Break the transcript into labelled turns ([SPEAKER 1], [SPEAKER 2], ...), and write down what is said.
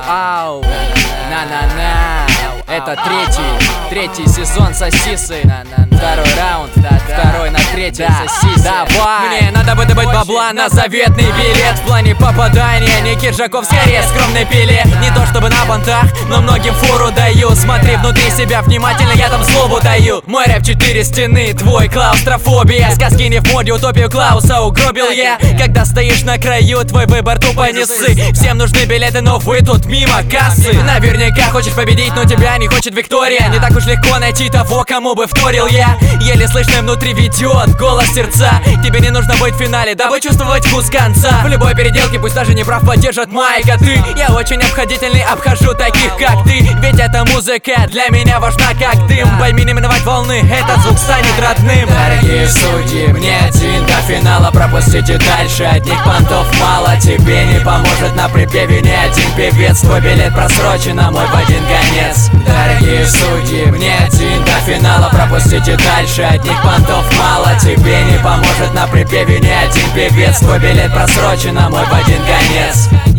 [SPEAKER 1] ау, на-на-на. Это третий сезон сосисы. Второй раунд, второй на третий сосисы. Давай! Мне надо бы добыть бабла на заветный билет. В плане попадания не Киржаков, скорее скромный пиле. Не то чтобы на понтах, но многим фору даю. Смотри внутри себя внимательно, я там злобу даю. Мой рэп 4 стены, твой клаустрофобия. Сказки не в моде, утопию Клауса угробил я. Когда стоишь на краю, твой выбор тупо не ссы. Всем нужны билеты, но вы тут мимо кассы. Наверняка хочешь победить, но тебя не хочет Виктория. Не так уж легко найти того, кому бы вторил я. Еле слышно внутри ведет голос сердца. Тебе не нужно быть в финале, дабы чувствовать вкус конца. В любой переделке, пусть даже не прав, поддержат майк, а ты. Я очень обходительный, обхожу таких, как ты. Ведь эта музыка для меня важна, как дым. Пойми, не миновать волны, этот звук станет родным. Дорогие судьи, мне один до финала. Пропустите дальше, одних понтов мало. Тебе не поможет на припеве ни один певец. Твой билет просрочен, а мой в один конец. Дорогие судьи, мне один до финала. Пропустите дальше, одних понтов мало. Тебе не поможет на припеве ни один певец. Твой билет просрочен, а мой в один конец.